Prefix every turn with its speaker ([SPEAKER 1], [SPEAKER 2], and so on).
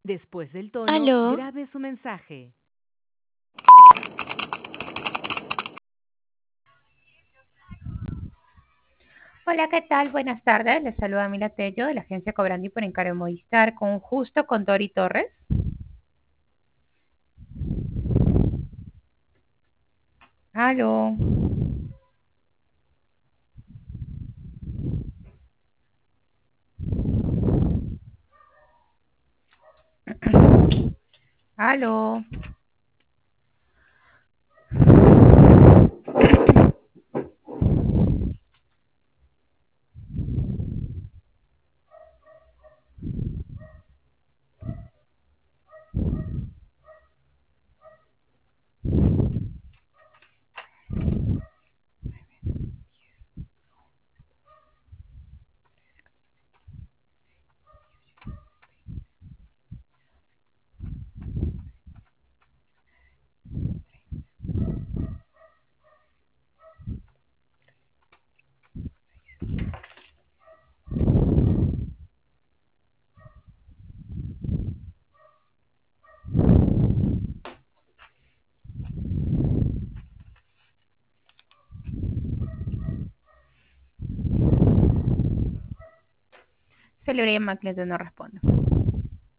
[SPEAKER 1] Después del tono,
[SPEAKER 2] Aló,
[SPEAKER 1] grabe su mensaje.
[SPEAKER 3] Hola, ¿qué tal? Buenas tardes. Les saluda Mila Tello de la agencia Cobrandi por encargo de Movistar con Justo con Dori Torres. Aló. Aló. Celebré llamada, cliente no responde.